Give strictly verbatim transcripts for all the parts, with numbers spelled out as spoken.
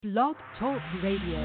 Blog Talk Radio.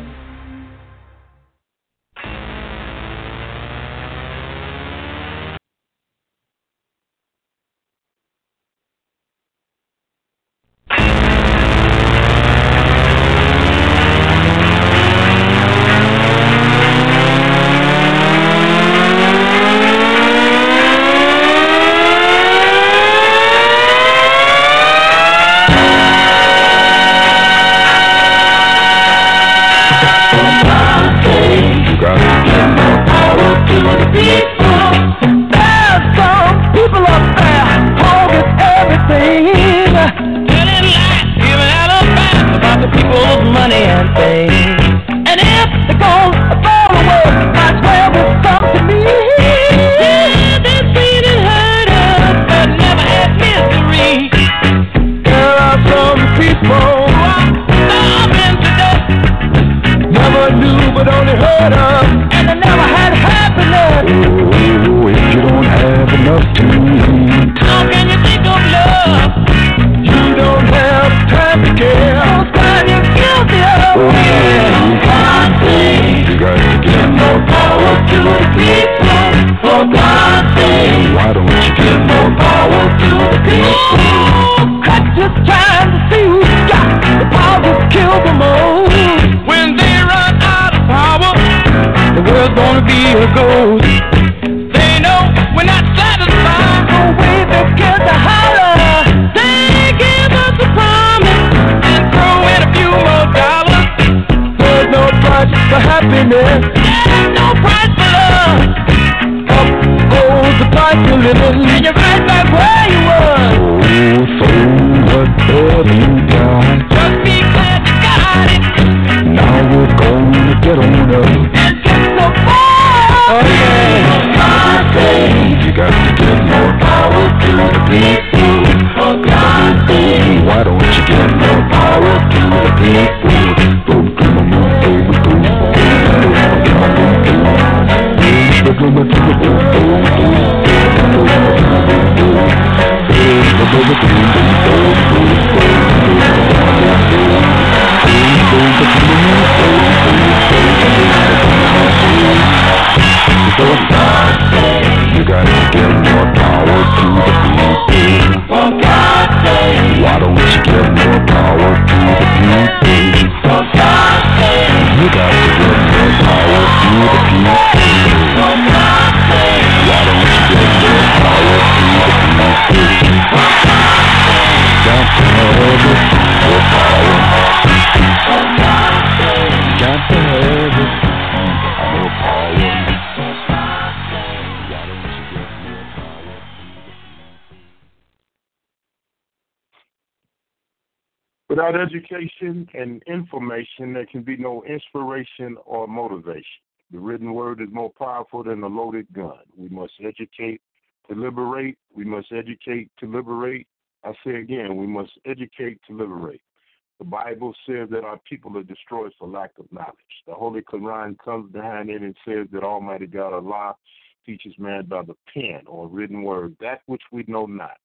Without education and information, there can be no inspiration or motivation. The written word is more powerful than a loaded gun. We must educate to liberate. We must educate to liberate. I say again, we must educate to liberate. The Bible says that our people are destroyed for lack of knowledge. The Holy Quran comes behind it and says that Almighty God Allah teaches man by the pen or written word, that which we know not.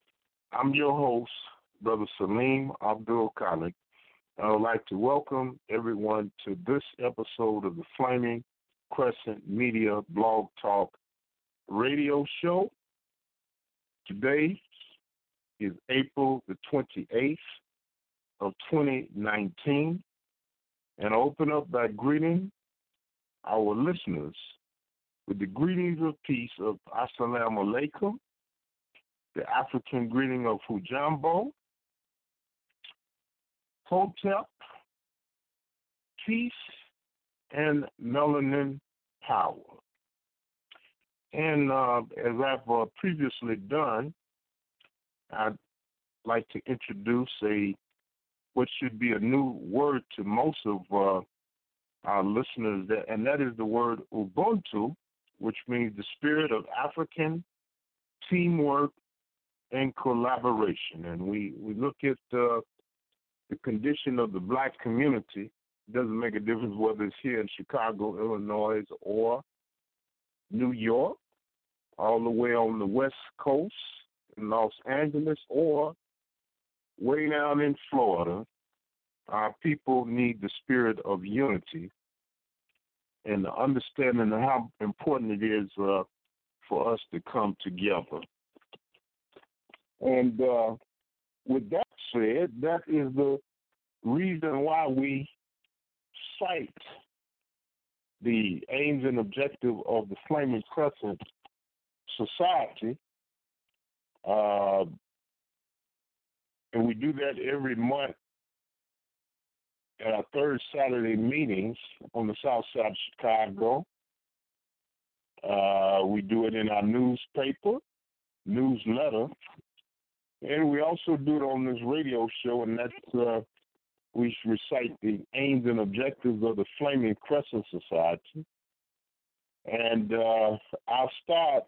I'm your host, Brother Salim Abdul Khalik. I would like to welcome everyone to this episode of the Flaming Crescent Media Blog Talk radio show. Today is April the twenty-eighth of twenty nineteen, and I open up by greeting our listeners with the greetings of peace of Assalamu Alaikum, the African greeting of Hujambo, Hotep, peace, and melanin power. And uh, as I've uh, previously done, I'd like to introduce a what should be a new word to most of uh, our listeners, that, and that is the word Ubuntu, which means the spirit of African teamwork and collaboration. And we, we look at uh, the condition of the black community. It doesn't make a difference whether it's here in Chicago, Illinois, or New York, all the way on the West Coast in Los Angeles, or way down in Florida, Our people need the spirit of unity and the understanding of how important it is uh, for us to come together. And uh, with that said, that is the reason why we cite the aims and objective of the Flaming Crescent Society. Uh, and we do that every month at our third Saturday meetings on the south side of Chicago. Uh, we do it in our newspaper, newsletter, and we also do it on this radio show, and that's uh, we recite the aims and objectives of the Flaming Crescent Society. And uh, I'll start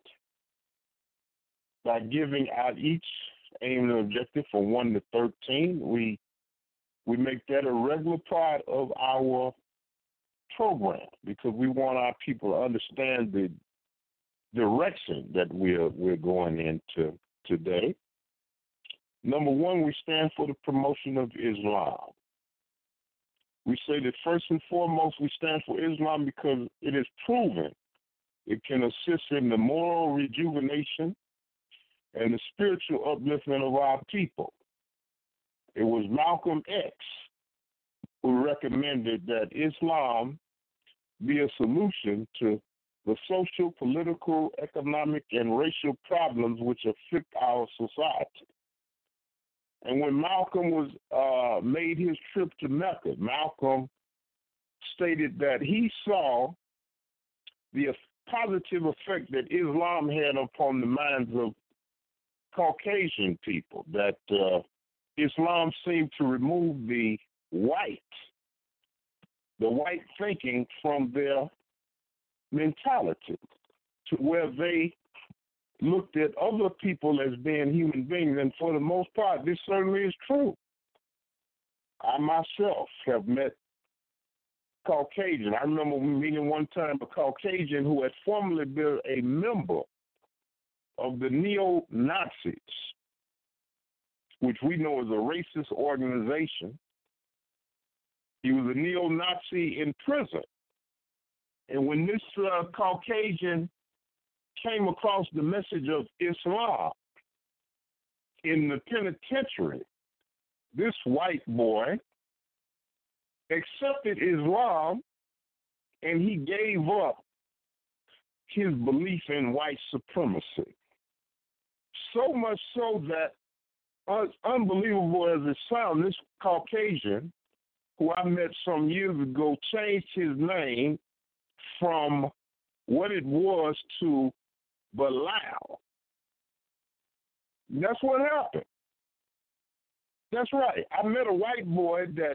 by giving out each aim and objective from one to thirteen. We we make that a regular part of our program because we want our people to understand the direction that we're we're going into today. Number one, we stand for the promotion of Islam. We say that first and foremost, we stand for Islam because it is proven it can assist in the moral rejuvenation and the spiritual upliftment of our people. It was Malcolm X who recommended that Islam be a solution to the social, political, economic, and racial problems which afflict our society. And when Malcolm was uh, made his trip to Mecca, Malcolm stated that he saw the positive effect that Islam had upon the minds of Caucasian people, that uh, Islam seemed to remove the white, the white thinking from their mentality to where they looked at other people as being human beings. And for the most part, this certainly is true. I myself have met Caucasian. I remember meeting one time a Caucasian who had formerly been a member of the neo-Nazis, which we know is a racist organization. He was a neo-Nazi in prison. And when this uh, Caucasian came across the message of Islam in the penitentiary, this white boy accepted Islam and he gave up his belief in white supremacy. So much so that, as unbelievable as it sounds, this Caucasian, who I met some years ago, changed his name from what it was to Bilal. That's what happened. That's right. I met a white boy that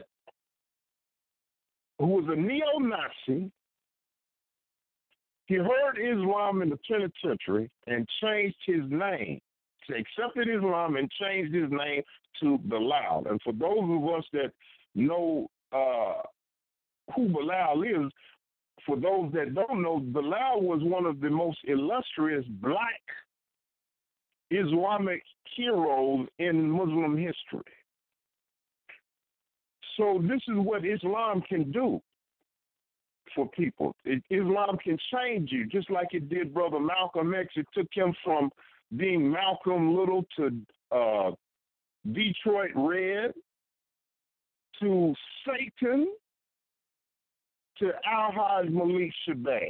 who was a neo-Nazi. He heard Islam in the penitentiary and changed his name. He accepted Islam and changed his name to Bilal. And for those of us that know uh, who Bilal is, for those that don't know, Bilal was one of the most illustrious black Islamic heroes in Muslim history. So this is what Islam can do for people. It, Islam can change you, just like it did Brother Malcolm X. It took him from being Malcolm Little to uh, Detroit Red to Satan to Al-Haj Malik Shabazz.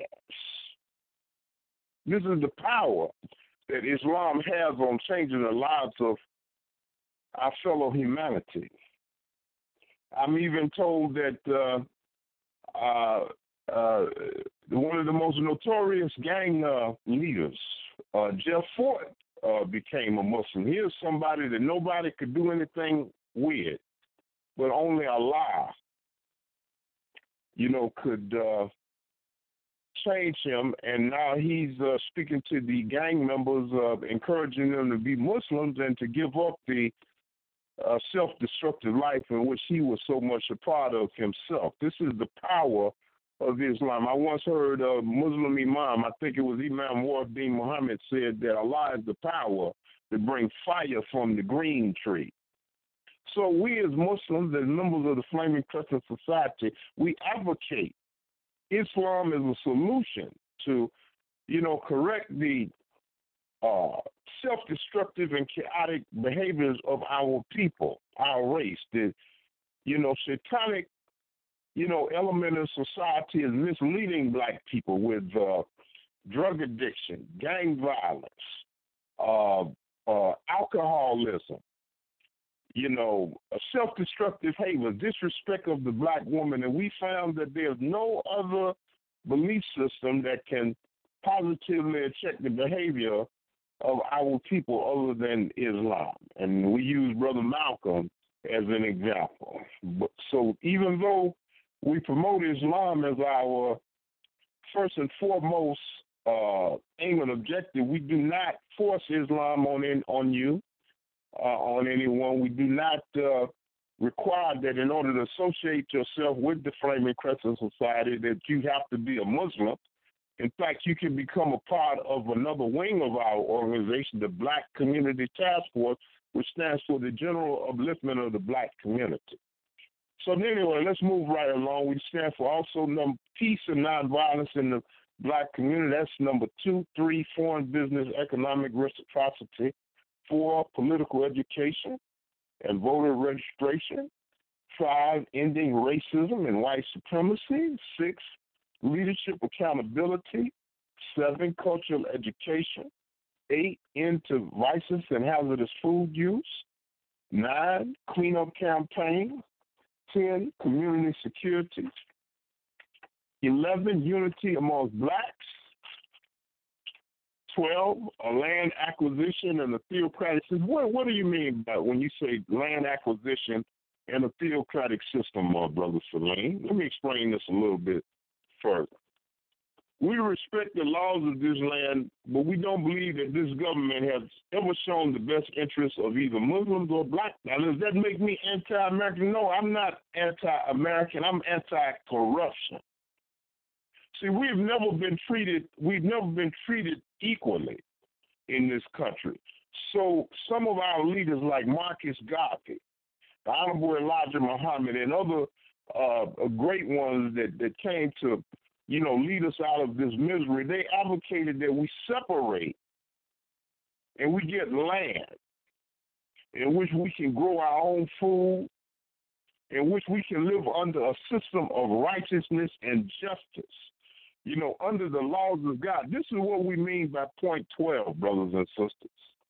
This is the power that Islam has on changing the lives of our fellow humanity. I'm even told that uh, uh, uh, one of the most notorious gang uh, leaders, uh, Jeff Fort, uh, became a Muslim. Here's somebody that nobody could do anything with, but only Allah, you know, could uh, change him. And now he's uh, speaking to the gang members, uh, encouraging them to be Muslims and to give up the uh, self-destructive life in which he was so much a part of himself. This is the power of Islam. I once heard a Muslim imam, I think it was Imam Muhammad Muhammad, said that Allah is the power to bring fire from the green tree. So we as Muslims and members of the Flaming Crescent Society, we advocate Islam as a solution to, you know, correct the uh, self-destructive and chaotic behaviors of our people, our race. The, you know, satanic, you know, element of society is misleading black people with uh, drug addiction, gang violence, uh, uh, alcoholism, you know, self-destructive behavior, disrespect of the black woman, and we found that there's no other belief system that can positively check the behavior of our people other than Islam. And we use Brother Malcolm as an example. But, so even though we promote Islam as our first and foremost uh, aim and objective, we do not force Islam on in, on you. Uh, on anyone. We do not uh, require that in order to associate yourself with the Flaming Crescent Society that you have to be a Muslim. In fact, you can become a part of another wing of our organization, the Black Community Task Force, which stands for the General Upliftment of the Black Community. So anyway, let's move right along. We stand for also number peace and nonviolence in the Black community. That's number two, three, foreign business, economic reciprocity. Four, political education and voter registration. Five, ending racism and white supremacy. Six, leadership accountability. Seven, cultural education. Eight, end to vices and hazardous food use. Nine, cleanup campaign. Ten, community security. Eleven, unity amongst blacks. twelve, a land acquisition and a theocratic system. What, what do you mean by when you say land acquisition and a theocratic system, uh, Brother Salim? Let me explain this a little bit further. We respect the laws of this land, but we don't believe that this government has ever shown the best interests of either Muslims or black. Now, does that make me anti-American? No, I'm not anti-American. I'm anti-corruption. See, we've never been treated, we've never been treated equally in this country. So some of our leaders like Marcus Garvey, the Honorable Elijah Muhammad, and other uh, great ones that, that came to, you know, lead us out of this misery, they advocated that we separate and we get land in which we can grow our own food, in which we can live under a system of righteousness and justice. You know, under the laws of God. This is what we mean by point twelve, brothers and sisters.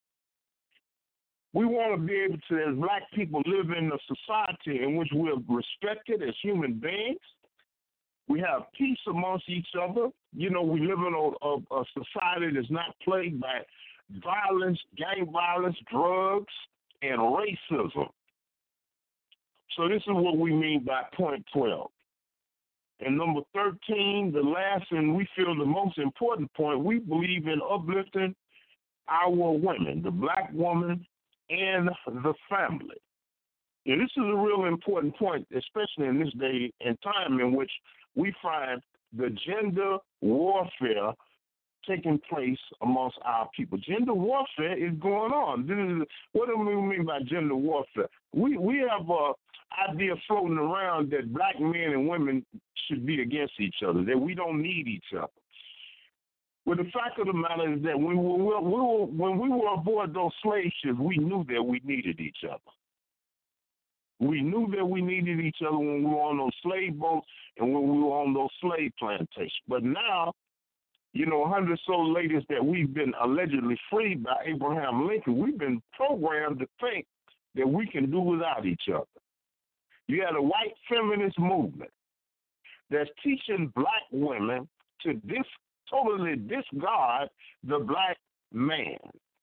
We want to be able to, as black people, live in a society in which we're respected as human beings. We have peace amongst each other. You know, we live in a, a, a society that's not plagued by violence, gang violence, drugs, and racism. So this is what we mean by point twelve. And number thirteen, the last and we feel the most important point, we believe in uplifting our women, the black woman and the family. And this is a real important point, especially in this day and time in which we find the gender warfare taking place amongst our people. Gender warfare is going on. This is, what do we mean by gender warfare? We we have a idea floating around that black men and women should be against each other, that we don't need each other. Well, the fact of the matter is that when we were, we were, when we were aboard those slave ships, we knew that we needed each other. We knew that we needed each other when we were on those slave boats and when we were on those slave plantations. But now, you know, a hundred so ladies that we've been allegedly freed by Abraham Lincoln, we've been programmed to think that we can do without each other. You had a white feminist movement that's teaching black women to dis, totally discard the black man.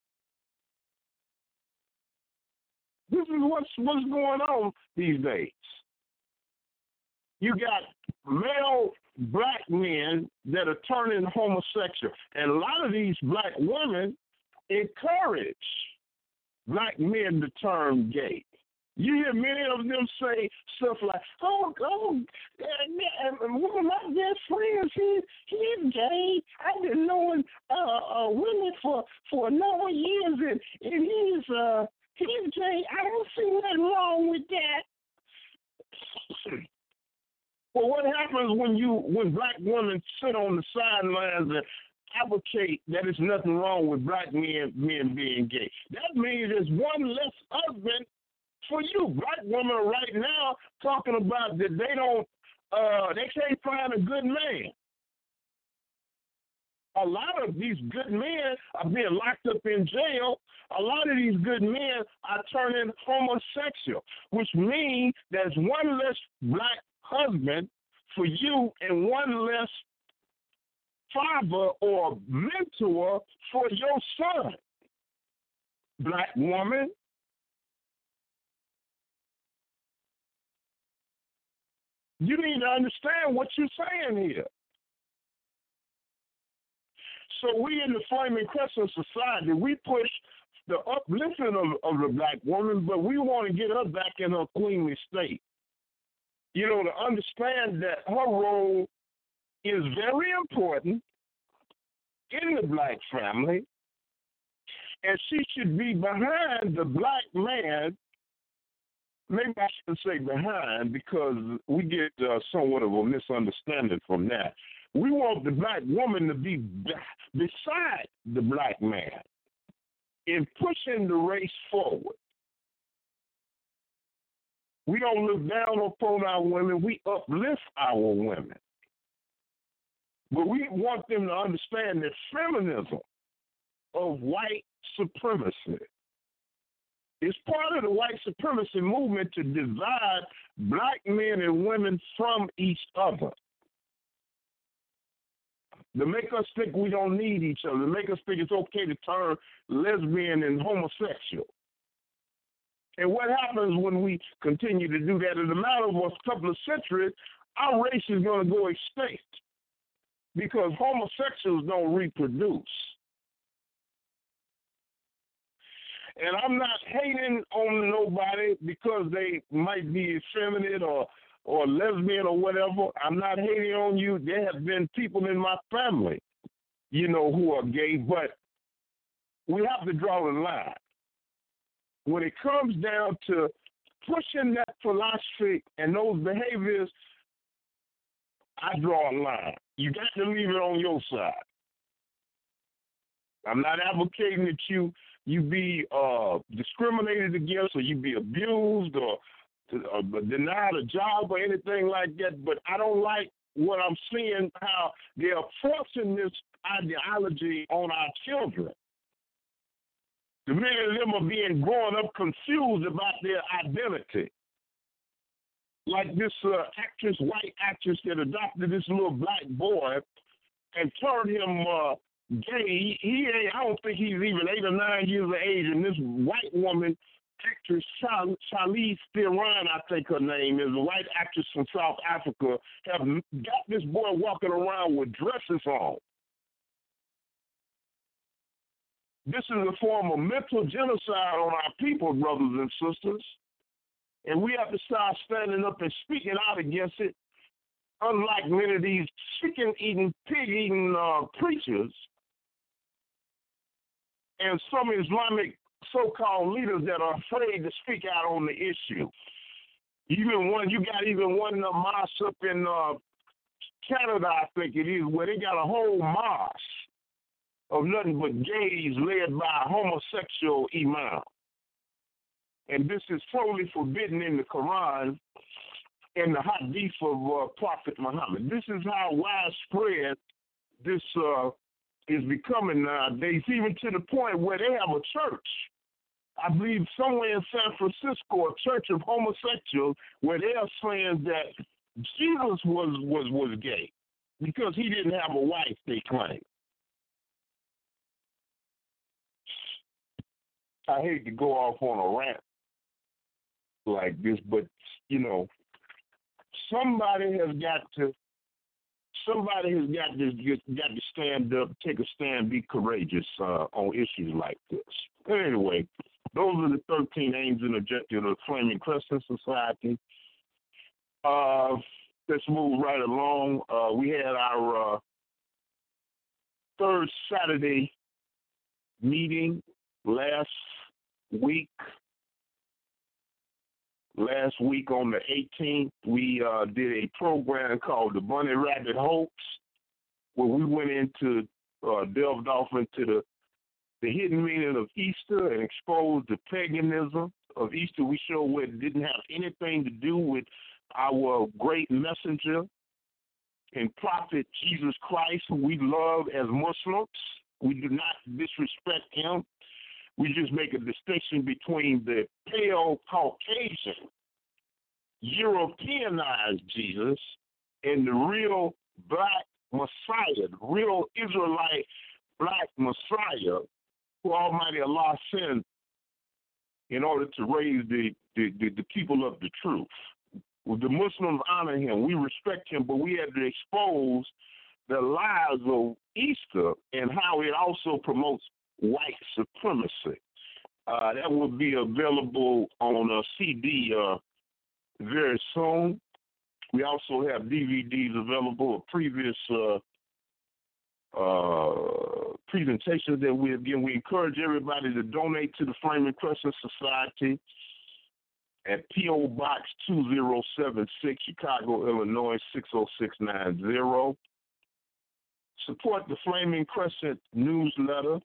This is what's, what's going on these days. You got male black men that are turning homosexual. And a lot of these black women encourage black men to turn gay. You hear many of them say stuff like, oh, oh, uh, one of my best friends, he, he's gay. I've been knowing uh, uh, women for, for a number of years, and, and he's, uh, he's gay. I don't see nothing wrong Well, what happens when you when black women sit on the sidelines and advocate that there's nothing wrong with black men men being gay? That means there's one less husband for you. Black women are right now talking about that they don't uh they can't find a good man. A lot of these good men are being locked up in jail. A lot of these good men are turning homosexual, which means there's one less black husband for you and one less father or mentor for your son. Black woman, you need to understand what you're saying here. So we in the Flaming Crescent Society, we push the uplifting of, of the black woman, but we want to get her back in her queenly state. You know, to understand that her role is very important in the black family, and she should be behind the black man. Maybe I shouldn't say behind, because we get uh, somewhat of a misunderstanding from that. We want the black woman to be beside the black man in pushing the race forward. We don't look down upon our women. We uplift our women. But we want them to understand that feminism of white supremacy is part of the white supremacy movement to divide black men and women from each other. To make us think we don't need each other, to make us think it's okay to turn lesbian and homosexual. And what happens when we continue to do that? In a matter of a couple of centuries, our race is going to go extinct because homosexuals don't reproduce. And I'm not hating on nobody because they might be effeminate or or lesbian or whatever. I'm not hating on you. There have been people in my family, you know, who are gay, but we have to draw the line. When it comes down to pushing that philosophy and those behaviors, I draw a line. You got to leave it on your side. I'm not advocating that you you be uh, discriminated against or you be abused or uh, denied a job or anything like that, but I don't like what I'm seeing, how they are forcing this ideology on our children. The many of them are being growing up confused about their identity. Like this uh, actress, white actress that adopted this little black boy and turned him uh, gay. He, he ain't, I don't think he's even eight or nine years of age, and this white woman, actress Char- Charlize Theron, I think her name is, a white actress from South Africa, have got this boy walking around with dresses on. This is a form of mental genocide on our people, brothers and sisters. And we have to start standing up and speaking out against it. Unlike many of these chicken-eating, pig-eating uh, preachers and some Islamic so-called leaders that are afraid to speak out on the issue. Even one, you got even one uh, mosque up in uh, Canada, I think it is, where they got a whole mosque of nothing but gays led by a homosexual imam. And this is totally forbidden in the Quran and the hadith of uh, Prophet Muhammad. This is how widespread this uh, is becoming nowadays, even to the point where they have a church. I believe somewhere in San Francisco, a church of homosexuals, where they are saying that Jesus was, was, was gay because he didn't have a wife, they claim. I hate to go off on a rant like this, but, you know, somebody has got to, somebody has got to, got to stand up, take a stand, be courageous uh, on issues like this. But anyway, those are the thirteen aims and objectives of the Flaming Crescent Society. Uh, let's move right along. Uh, we had our uh, third Saturday meeting last week. Last week on the eighteenth, we uh, did a program called the Bunny Rabbit Hoax, where we went into, uh, delved off into the, the hidden meaning of Easter and exposed the paganism of Easter. We showed where it didn't have anything to do with our great messenger and prophet Jesus Christ, who we love as Muslims. We do not disrespect him. We just make a distinction between the pale Caucasian, Europeanized Jesus and the real black Messiah, the real Israelite black Messiah, who Almighty Allah sent in order to raise the, the, the, the people of the truth. Well, the Muslims honor him. We respect him, but we had to expose the lies of Easter and how it also promotes white supremacy. Uh, that will be available on a C D uh, very soon. We also have D V Ds available of previous uh, uh, presentations that we have given. We encourage everybody to donate to the Flaming Crescent Society at P O. Box two zero seven six, Chicago, Illinois, six oh six nine zero. Support the Flaming Crescent newsletter.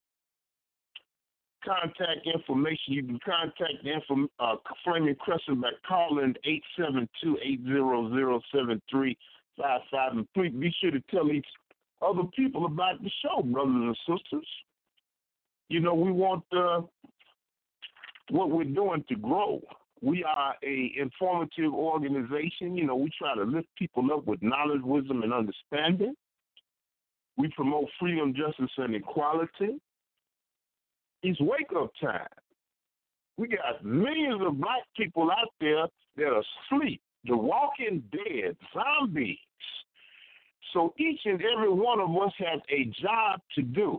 Contact information. You can contact the inform, uh, Flaming Crescent by calling eight seven two, eight zero zero, seven three five five. And please be sure to tell each other people about the show, brothers and sisters. You know, we want uh, what we're doing to grow. We are a informative organization. You know, we try to lift people up with knowledge, wisdom, and understanding. We promote freedom, justice, and equality. It's wake-up time. We got millions of black people out there that are asleep, the walking dead, zombies. So each and every one of us has a job to do.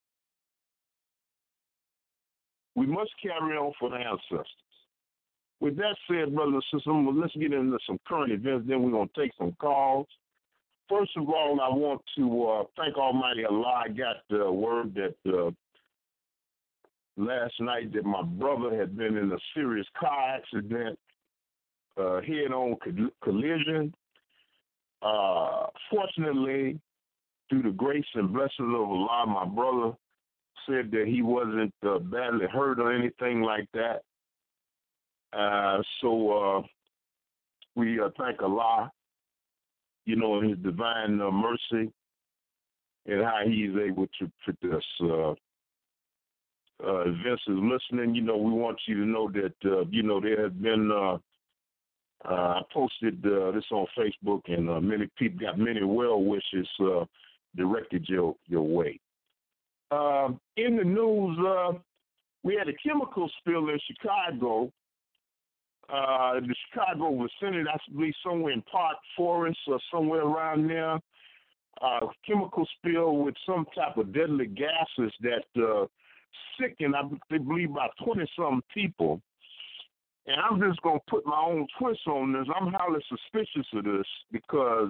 We must carry on for the ancestors. With that said, brothers and sisters, let's get into some current events, then we're going to take some calls. First of all, I want to uh, thank Almighty Allah. I got the word that uh, last night that my brother had been in a serious car accident, uh, head-on collision. Uh, fortunately, through the grace and blessings of Allah, my brother said that he wasn't uh, badly hurt or anything like that. Uh, so uh, we uh, thank Allah, you know, in his divine uh, mercy and how he is able to put this. Uh, uh, Vince is listening. You know, we want you to know that, uh, you know, there has been, uh, uh, I posted uh, this on Facebook, and uh, many people got many well wishes uh, directed your, your way. Uh, in the news, uh, we had a chemical spill in Chicago. Uh, the Chicago vicinity, I believe somewhere in Park Forest or somewhere around there. Uh, chemical spill with some type of deadly gases that uh, sickened, I believe, about twenty-some people. And I'm just going to put my own twist on this. I'm highly suspicious of this because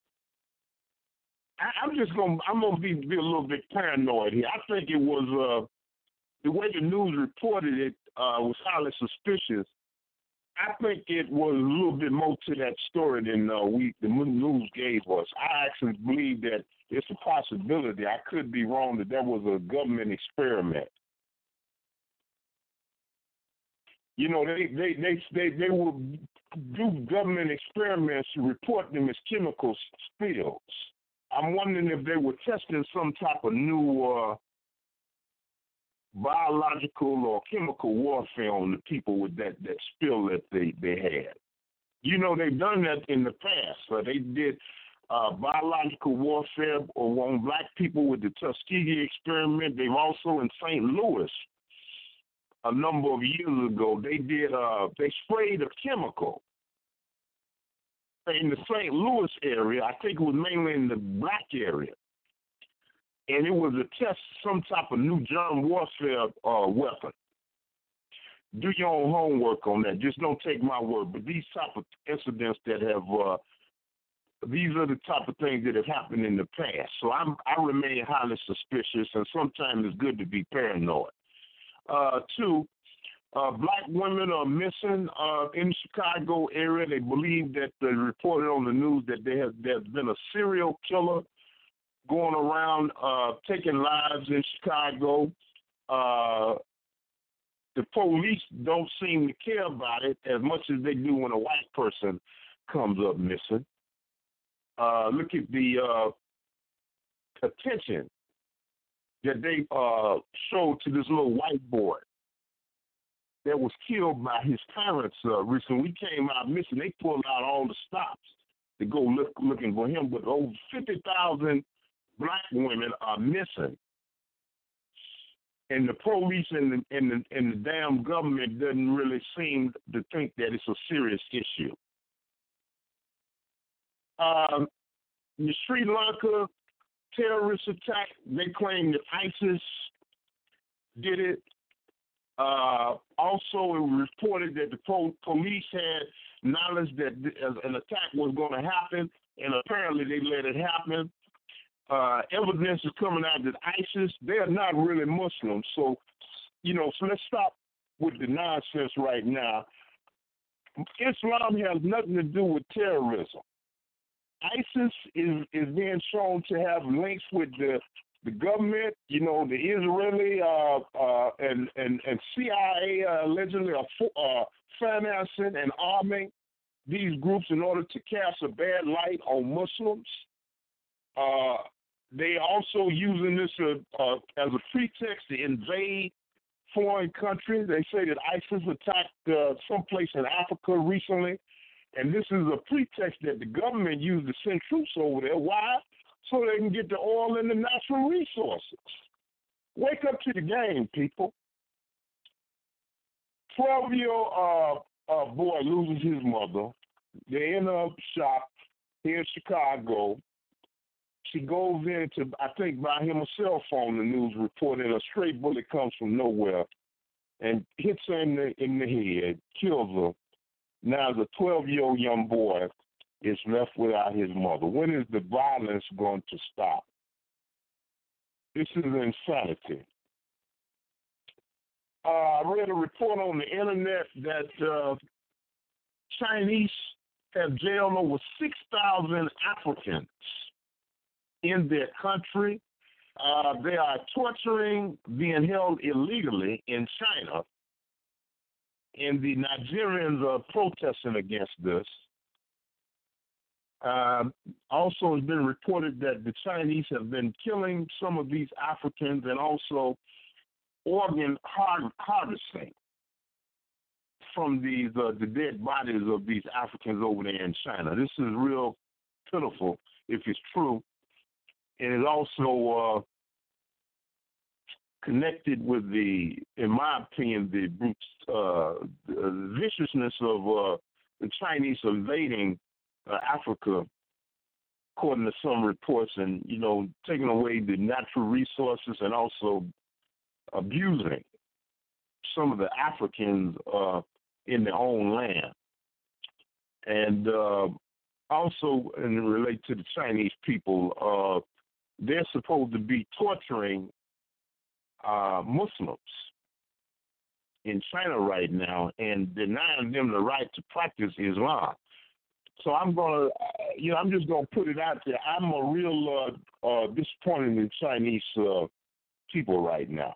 I, I'm just going to, I'm going to be, be a little bit paranoid here. I think it was, uh, the way the news reported it uh, was highly suspicious. I think it was a little bit more to that story than uh, we the news gave us. I actually believe that it's a possibility. I could be wrong that that was a government experiment. You know, they they they they, they will do government experiments to report them as chemical spills. I'm wondering if they were testing some type of new uh, biological or chemical warfare on the people with that, that spill that they, they had. You know, they've done that in the past. So they did uh, biological warfare on black people with the Tuskegee experiment. They've also in Saint Louis a number of years ago, they did, uh, they sprayed a chemical in the Saint Louis area. I think it was mainly in the black area. And it was a test, some type of new germ warfare uh, weapon. Do your own homework on that. Just don't take my word. But these type of incidents that have, uh, these are the type of things that have happened in the past. So I'm, I remain highly suspicious, and sometimes it's good to be paranoid. Uh, two, Uh, black women are missing uh, in the Chicago area. They believe that they reported on the news that there has there's been a serial killer going around uh, taking lives in Chicago. Uh, the police don't seem to care about it as much as they do when a white person comes up missing. Uh, look at the uh, attention that they uh, showed to this little white boy that was killed by his parents uh, recently. We came out missing. They pulled out all the stops to go look looking for him, but over fifty thousand black women are missing. And the police and the, and the, and the damn government doesn't really seem to think that it's a serious issue. Um, the Sri Lanka terrorist attack, they claim that ISIS did it. Uh, also, it was reported that the po- police had knowledge that an attack was going to happen, and apparently they let it happen. Uh, evidence is coming out that ISIS, they are not really Muslims. So, you know, so let's stop with the nonsense right now. Islam has nothing to do with terrorism. ISIS is, is being shown to have links with the the government, you know, the Israeli uh, uh, and, and, and C I A uh, allegedly are uh, financing and arming these groups in order to cast a bad light on Muslims. Uh, they also using this uh, uh, as a pretext to invade foreign countries. They say that ISIS attacked uh, someplace in Africa recently, and this is a pretext that the government used to send troops over there. Why? So they can get the oil and the natural resources. Wake up to the game, people. twelve-year-old uh, uh, boy loses his mother. They're in a shop here in Chicago. She goes in to, I think, buy him a cell phone, the news reported. A stray bullet comes from nowhere and hits her in the, in the head, kills her. Now, the twelve-year-old young boy is left without his mother. When is the violence going to stop? This is insanity. Uh, I read a report on the internet that uh, Chinese have jailed over six thousand Africans in their country. Uh, they are torturing, being held illegally in China, and the Nigerians are protesting against this. Uh, also, it's been reported that the Chinese have been killing some of these Africans and also organ har- harvesting from these uh, the dead bodies of these Africans over there in China. This is real pitiful if it's true, and it's also uh, connected with the, in my opinion, the brute uh, the viciousness of uh, the Chinese invading Uh, Africa, according to some reports, and, you know, taking away the natural resources and also abusing some of the Africans uh, in their own land. And uh, also, in relate to the Chinese people, uh, they're supposed to be torturing uh, Muslims in China right now and denying them the right to practice Islam. So I'm gonna, uh, you know, I'm just gonna put it out there. I'm a real uh, uh, disappointed in Chinese uh, people right now.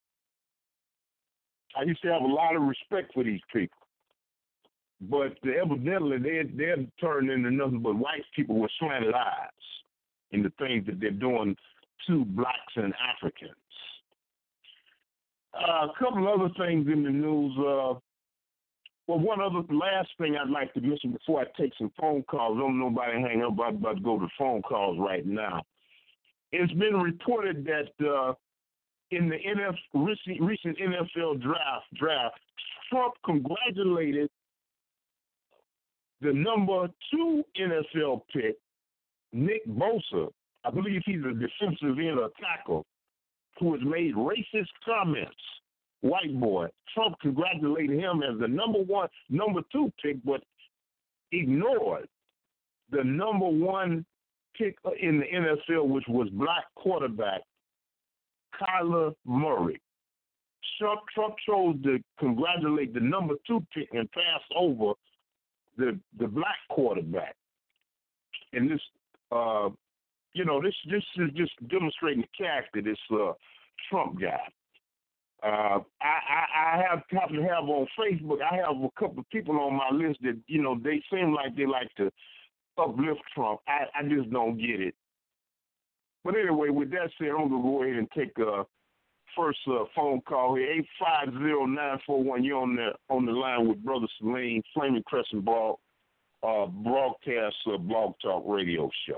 I used to have a lot of respect for these people, but evidently they're they're turning into nothing but white people with slanted eyes in the things that they're doing to blacks and Africans. Uh, a couple other things in the news. Uh, Well, one other last thing I'd like to mention before I take some phone calls. Don't nobody hang up. I'm about to go to phone calls right now. It's been reported that uh, in the N F recent, recent N F L draft, draft, Trump congratulated the number two N F L pick, Nick Bosa. I believe he's a defensive end or tackle who has made racist comments. White boy. Trump congratulated him as the number one, number two pick, but ignored the number one pick in the N F L, which was black quarterback Kyler Murray. Trump, Trump chose to congratulate the number two pick and pass over the the black quarterback. And this, uh, you know, this this is just demonstrating the character of this uh, Trump guy. Uh, I, I, I have happen to have on Facebook, I have a couple of people on my list that, you know, they seem like they like to uplift Trump. I, I just don't get it. But anyway, with that said, I'm going to go ahead and take a first uh, phone call here, eight five zero, nine four one. You're on the, on the line with Brother Salim, Flaming Crescent Broad, uh, broadcast uh, blog talk radio show.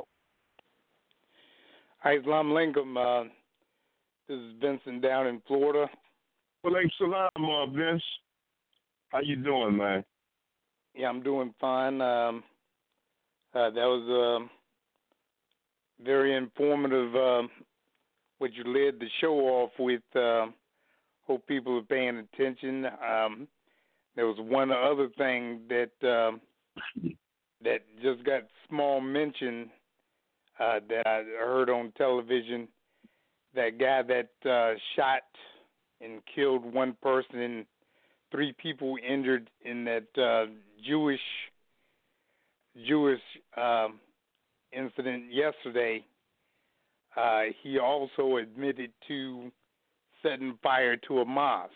Hi, Islam Lincoln. Uh, this is Vincent down in Florida. Well, hey, salam, uh, Vince. How you doing, man? Yeah, I'm doing fine. Um, uh, that was uh, very informative, uh, what you led the show off with. Uh, hope people are paying attention. Um, there was one other thing that uh, that just got small mention uh, that I heard on television. That guy that uh, shot and killed one person and three people injured in that uh, Jewish Jewish uh, incident yesterday. Uh, he also admitted to setting fire to a mosque.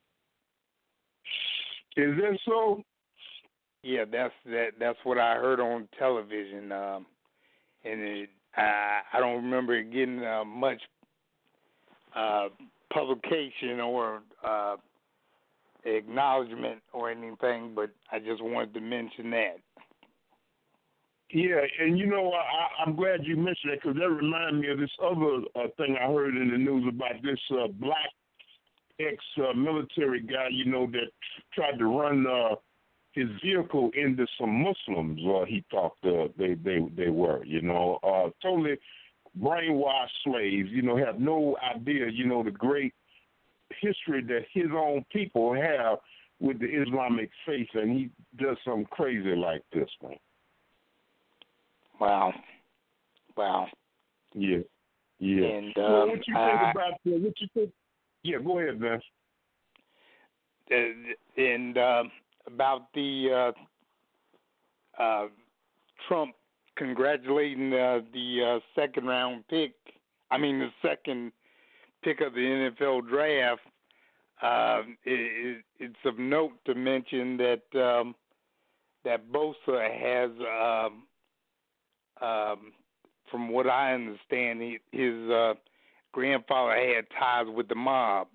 Is that so? Yeah, that's that. That's what I heard on television, um, and it, I, I don't remember it getting uh, much uh, publication or uh, acknowledgement or anything, but I just wanted to mention that. Yeah, and you know, I, I'm glad you mentioned that because that reminded me of this other uh, thing I heard in the news about this uh, black ex-military uh, guy, you know, that tried to run uh, his vehicle into some Muslims. Uh, he thought uh, they, they they were, you know, uh, totally brainwashed slaves, you know, have no idea, you know, the great history that his own people have with the Islamic faith, and he does something crazy like this, man. Wow. Wow. Yeah. Yeah. And, well, um, what you think I, about, uh, what you think? Yeah, go ahead, Vince. Uh, and uh, about the uh, uh, Trump congratulating uh, the uh, second round pick, I mean the second pick of the N F L draft, uh, it, it's of note to mention that um, that Bosa has, um, um, from what I understand, he, his uh, grandfather had ties with the mob.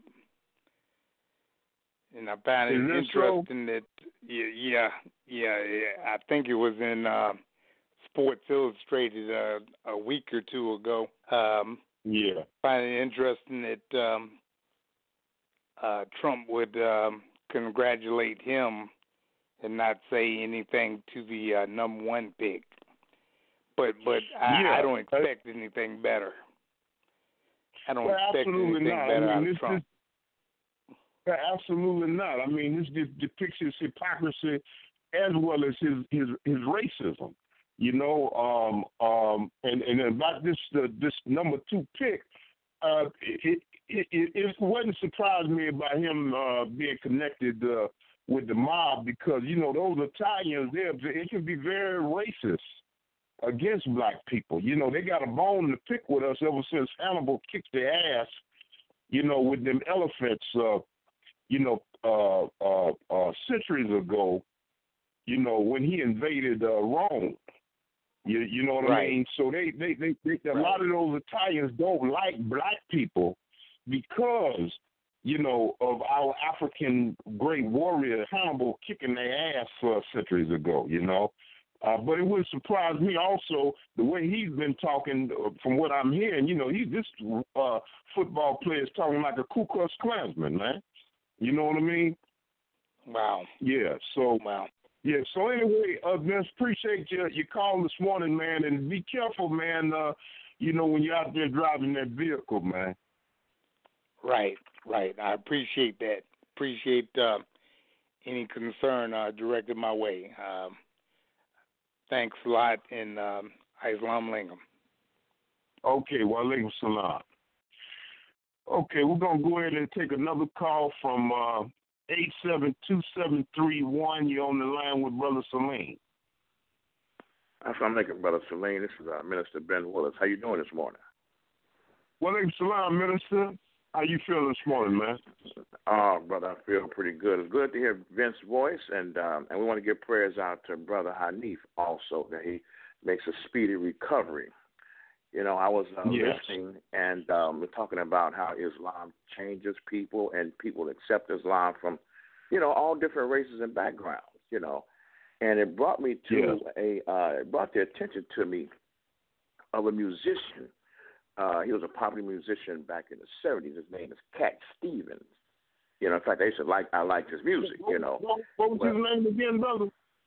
And I found it interesting that, yeah, yeah, yeah, yeah, I think it was in uh, Sports Illustrated uh, a week or two ago. Um, yeah. I find it interesting that um, uh, Trump would um, congratulate him and not say anything to the uh, number one pick. But but I, yeah. I don't expect uh, anything better. I don't well, expect anything not. better I mean, out this, of Trump. This, absolutely not. I mean, this just depicts his hypocrisy as well as his his, his racism. You know, um, um, and and about this uh, this number two pick, uh, it, it it it wouldn't surprise me about him uh, being connected uh, with the mob because you know those Italians, they it can be very racist against black people. You know, they got a bone to pick with us ever since Hannibal kicked their ass. You know, with them elephants. Uh, you know, uh, uh, uh, centuries ago. You know, when he invaded uh, Rome. You you know what right. I mean? So they they, they, they a right. lot of those Italians don't like black people because, you know, of our African great warrior Hannibal kicking their ass uh, centuries ago, you know. Uh, but it would surprise me also the way he's been talking uh, from what I'm hearing, you know, he's this uh, football player is talking like a Ku Klux Klansman, man. You know what I mean? Wow. Yeah, so wow. Yeah, so anyway, uh, Vince, appreciate your, your call this morning, man, and be careful, man, uh, you know, when you're out there driving that vehicle, man. Right, right. I appreciate that. Appreciate uh, any concern uh, directed my way. Um, thanks a lot, and um, Islam Linkum. Okay, wa alaikum salam. Okay, we're going to go ahead and take another call from uh, eight seven two seven three one. You're on the line with Brother Salim. Assalamu alaikum, Brother Salim. This is uh, Minister Ben Willis. How you doing this morning? Well, salam, Minister. How you feeling this morning, man? Oh, brother, I feel pretty good. It's good to hear Vince's voice, and um, and we want to give prayers out to Brother Hanif also, that he makes a speedy recovery. You know, I was uh, yes. listening, and um, we're talking about how Islam changes people, and people accept Islam from, you know, all different races and backgrounds, you know. And it brought me to yes. a, uh, it brought the attention to me of a musician. Uh, he was a popular musician back in the seventies. His name is Cat Stevens. You know, in fact, I used to like, I liked his music, you know. What, what was well, his name again, brother?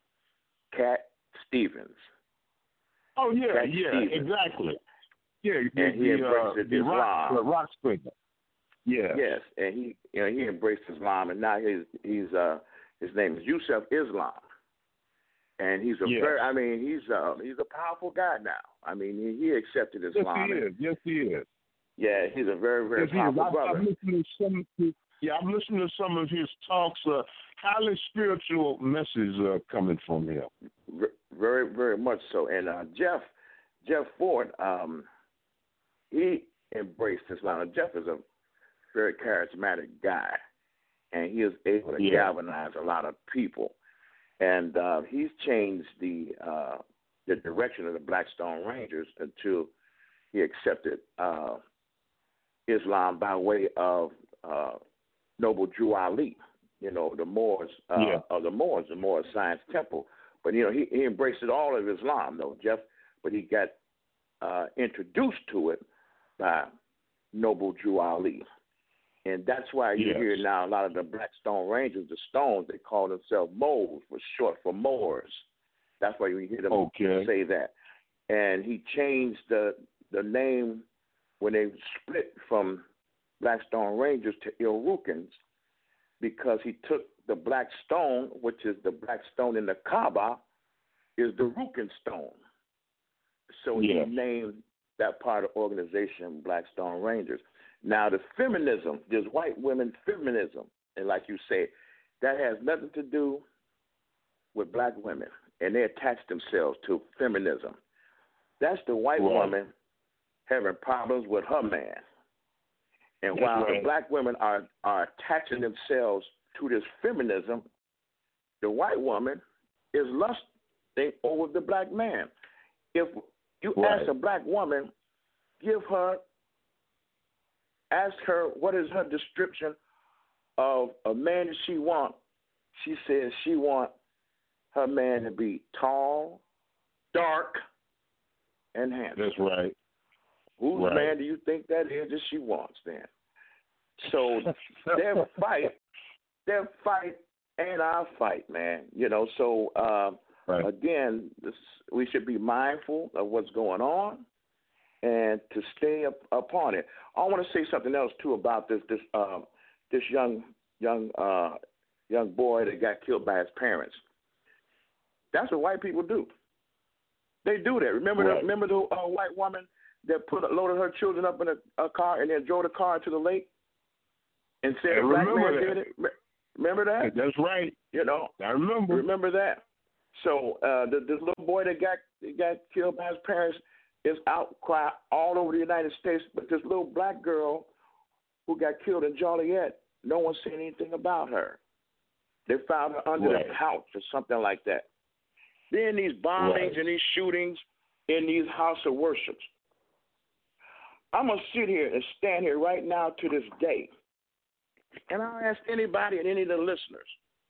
Cat Stevens. Oh, yeah, Cat yeah, Stevens. exactly. Yeah, and the, he embraced uh, the Islam. rock, the rock singer. Yeah. Yes, and he, you know, he embraced Islam, and now he's, he's, uh, his name is Yusuf Islam. And he's a yes. very, I mean, he's uh, he's a powerful guy now. I mean, he, he accepted Islam. Yes, he is. Yes, he is. Yeah, he's a very, very yes, powerful I, brother. I've listened to some, yeah, I've listened to some of his talks. Uh, highly spiritual message uh, coming from him. Very, very much so. And uh, Jeff, Jeff Ford, um, he embraced Islam. Now, Jeff is a very charismatic guy, and he is able to yeah. galvanize a lot of people. And uh, he's changed the uh, the direction of the Blackstone Rangers until he accepted uh, Islam by way of uh, Noble Drew Ali, you know, the Moors uh, yeah. of the Moors, the Moor Science Temple. But you know, he, he embraced all of Islam, though, Jeff. But he got uh, introduced to it by Noble Drew Ali. And that's why you yes. hear now a lot of the Blackstone Rangers, the Stones, they call themselves Moors, for short for Moors. That's why you hear them okay. say that. And he changed the the name when they split from Blackstone Rangers to Ilrukans, because he took the black stone, which is the black stone in the Kaaba, is the Rukin stone. So yes. he named that part of the organization Blackstone Rangers. Now, the feminism, there's white women feminism, and like you said, that has nothing to do with black women, and they attach themselves to feminism. That's the white right. woman having problems with her man. And That's while right. the black women are, are attaching themselves to this feminism, the white woman is lusting over the black man. If you right. ask a black woman, give her Ask her what is her description of a man that she wants. She says she wants her man to be tall, dark, and handsome. That's right. Whose right. man do you think that is that she wants then? So their fight, their fight ain't our fight, man. You know, so uh, right. again, this, we should be mindful of what's going on and to stay up upon it. I want to say something else too about this this uh, this young young uh, young boy that got killed by his parents. That's what white people do. They do that. Remember right. the remember the uh, white woman that put loaded her children up in a, a car and then drove the car to the lake and said I a black man that. did it. Remember that? That's right. You know, I remember. Remember that. So uh, the, this little boy that got that got killed by his parents. It's outcry all over the United States, but this little black girl who got killed in Joliet, no one said anything about her. They found her under right. the couch or something like that. Then these bombings right. and these shootings in these house of worships. I'm going to sit here and stand here right now to this day, and I'll ask anybody and any of the listeners,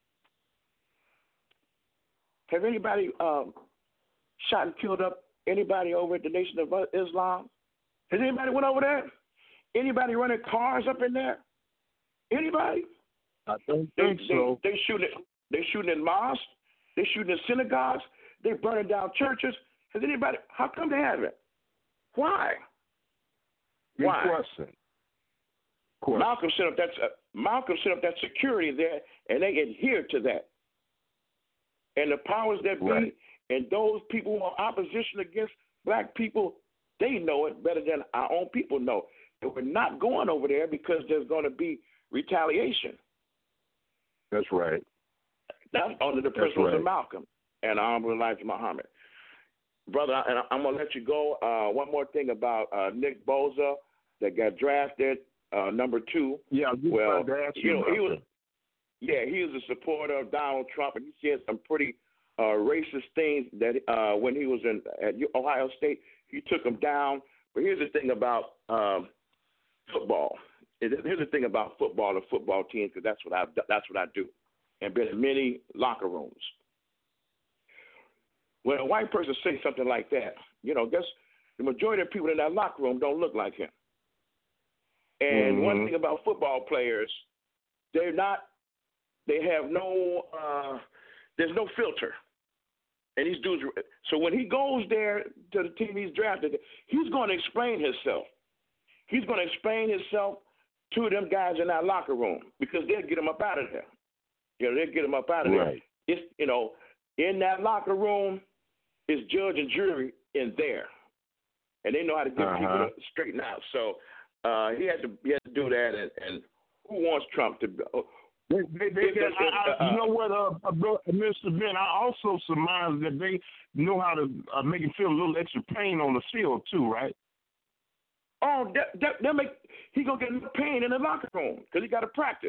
have anybody um, shot and killed up anybody over at the Nation of Islam? Has anybody went over there? Anybody running cars up in there? Anybody? I don't they, think so. They, they shooting. They shooting in mosques. They shooting in synagogues. They burning down churches. Has anybody? How come they haven't? Why? Good Why? question. question. Malcolm set up that. Uh, Malcolm set up that security there, and they adhere to that. And the powers that be. Right. And those people who are opposition against black people, they know it better than our own people know. And we're not going over there because there's going to be retaliation. That's right. That's under the principles right. of Malcolm and Honorable Elijah Muhammad. Brother, and I'm going to let you go. Uh, one more thing about uh, Nick Bosa that got drafted, uh, number two. Yeah, I just well, wanted to ask you you know, about he was, that. yeah, he was a supporter of Donald Trump, and he said some pretty uh, racist things that uh, when he was in at Ohio State, he took him down. But here's the thing about um, football. Here's the thing about football and football teams, because that's what I that's what I do, and been in many locker rooms. When a white person says something like that, you know, guess the majority of people in that locker room don't look like him. And mm-hmm. one thing about football players, they're not, they have no, uh, there's no filter. And these dudes, so when he goes there to the team he's drafted, he's going to explain himself. He's going to explain himself to them guys in that locker room because they'll get him up out of there. You know, they'll get him up out of right. there. It's, you know, in that locker room is judge and jury in there. And they know how to get uh-huh. people to straighten out. So uh, he had to he had to do that. And, and who wants Trump to? Uh, they, they, they, they, I, I, you know what, uh, uh, Mister Ben? I also surmise that they know how to uh, make him feel a little extra pain on the field too, right? Oh, that that, that make he gonna get no pain in the locker room because he got to practice.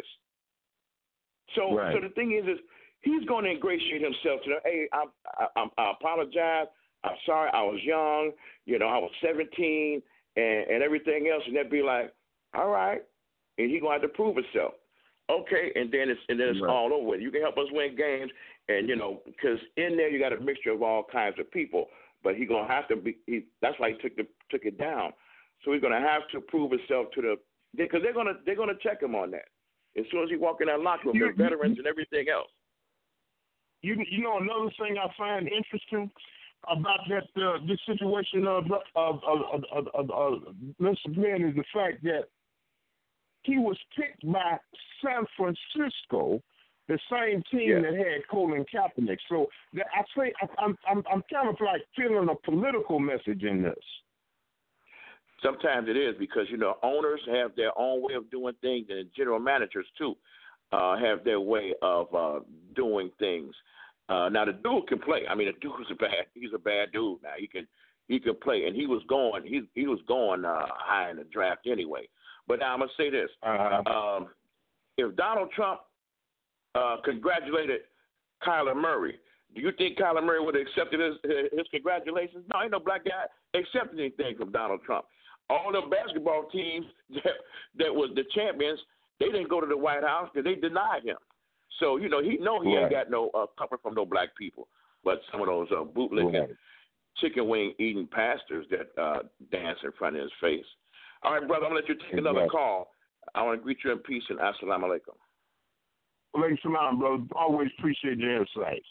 So, right. so the thing is, is he's going to ingratiate himself to them. Hey, I, I, I apologize. I'm sorry. I was young. You know, I was seventeen and, and everything else. And they'd be like, all right. And he's going to have to prove himself. Okay. And then it's, and then it's right. all over with. You can help us win games. And, you know, because in there you got a mixture of all kinds of people. But he's going to have to be, he, that's why he took, the, took it down. So he's going to have to prove himself to the, because they're going to, they're going to check him on that. As soon as he walk in that locker room, there's veterans and everything else. You, you know, another thing I find interesting about that uh, this situation of of of, of, of, of Mister Ben is the fact that he was picked by San Francisco, the same team yeah. that had Colin Kaepernick. So that, I say I'm I'm I'm kind of like feeling a political message in this. Sometimes it is because, you know, owners have their own way of doing things, and general managers, too, uh, have their way of uh, doing things. Uh, now, the dude can play. I mean, the dude is a bad – he's a bad dude now. He can he can play, and he was going he, he was going uh, high in the draft anyway. But now I'm going to say this. Uh-huh. Um, if Donald Trump uh, congratulated Kyler Murray, do you think Kyler Murray would have accepted his, his congratulations? No, ain't no black guy accepting anything from Donald Trump. All the basketball teams that, that was the champions, they didn't go to the White House because they denied him. So, you know, he know he right. ain't got no uh, comfort from no black people, but some of those uh, bootlicking, right. chicken wing eating pastors that uh, dance in front of his face. All right, brother, I'm going to let you take another exactly. call. I want to greet you in peace and assalamu alaikum. Alaikum salam, brother. Always appreciate your insights.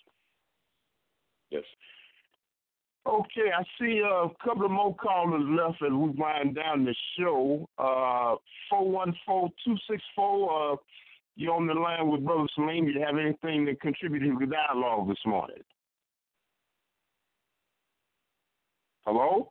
Yes. Okay, I see a couple of more callers left as we wind down the show. Uh, four one four, two six four, uh, you're on the line with Brother Salim. Do you have anything to contribute to the dialogue this morning? Hello?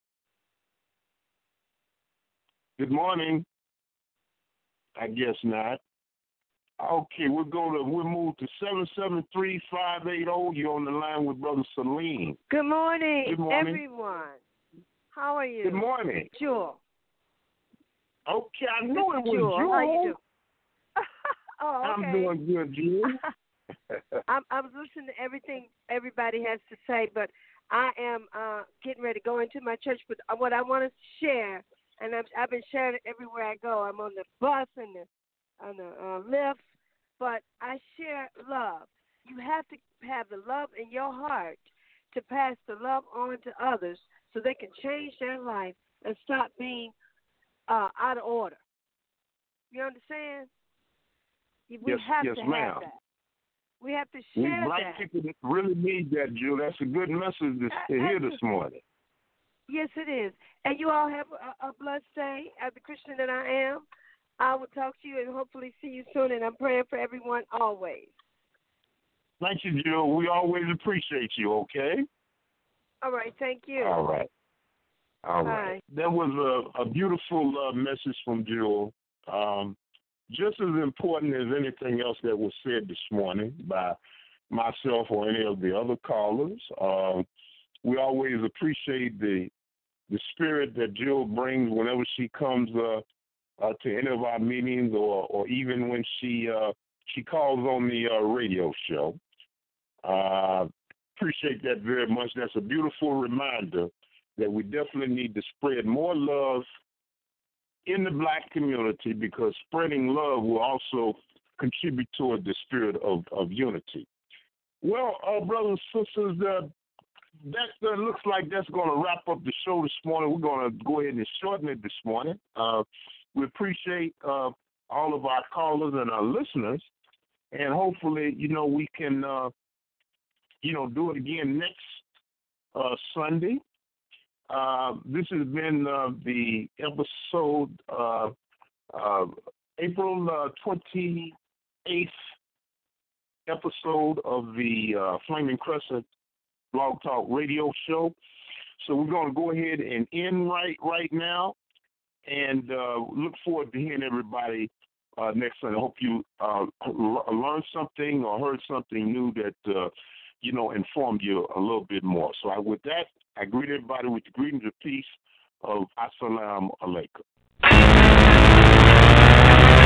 Good morning. I guess not. Okay, we'll go to we'll move to seven seven three, five eight zero. You're on the line with Brother Salim. Good morning, Good morning, everyone. How are you? Good morning. Jewel. Okay, I knew it was Jewel. Jewel. How you doing? Oh, okay. I'm doing good, Jewel. I'm, I was listening to everything everybody has to say, but I am uh, getting ready to go into my church. But what I want to share, and I've, I've been sharing it everywhere I go. I'm on the bus and the on the uh, lift, but I share love. You have to have the love in your heart to pass the love on to others so they can change their life and stop being uh, out of order. You understand? We yes, have yes, to ma'am. have that. We have to We share black that. people really need that, Jewel. That's a good message to, to hear this morning. Yes, it is. And you all have a, a blessed day. As the Christian that I am, I will talk to you and hopefully see you soon, and I'm praying for everyone always. Thank you, Jewel. We always appreciate you, okay? All right, thank you. All right. All right. Hi. That was a, a beautiful uh, message from Jewel. Um, just as important as anything else that was said this morning by myself or any of the other callers. Uh, we always appreciate the the spirit that Jill brings whenever she comes uh, uh, to any of our meetings, or, or even when she uh, she calls on the uh, radio show. Uh, appreciate that very much. That's a beautiful reminder that we definitely need to spread more love in the black community, because spreading love will also contribute toward the spirit of, of unity. Well, uh, brothers and sisters, uh, that uh, looks like that's going to wrap up the show this morning. We're going to go ahead and shorten it this morning. Uh, we appreciate uh, all of our callers and our listeners, and hopefully, you know, we can, uh, you know, do it again next uh, Sunday. Uh, this has been uh, the episode uh, uh, April uh, twenty-eighth episode of the uh, Flaming Crescent Blog Talk Radio Show. So we're going to go ahead and end right right now, and uh, look forward to hearing everybody uh, next Sunday. I hope you uh, learned something or heard something new that uh, you know informed you a little bit more. So I, with that, I greet everybody with the greetings of peace of Assalamu Alaikum.